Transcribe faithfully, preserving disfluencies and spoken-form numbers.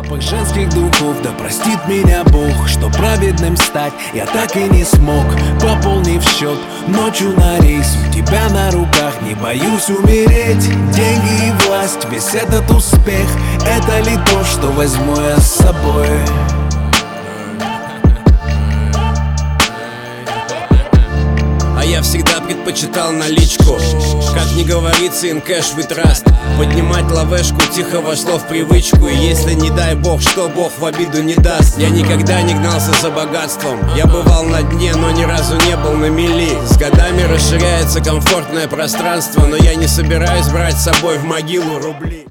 Запах женских духов, да простит меня Бог, что праведным стать я так и не смог. Пополнив счет ночью на рейс, у тебя на руках, не боюсь умереть. Деньги и власть, весь этот успех, это ли то, что возьму я с собой? А я всегда предпочитал наличку. Как ни говорится, in cash we trust. Поднимать лавешку тихо вошло в привычку. И если не дай бог, что Бог в обиду не даст. Я никогда не гнался за богатством. Я бывал на дне, но ни разу не был на мели. С годами расширяется комфортное пространство, но я не собираюсь брать с собой в могилу рубли.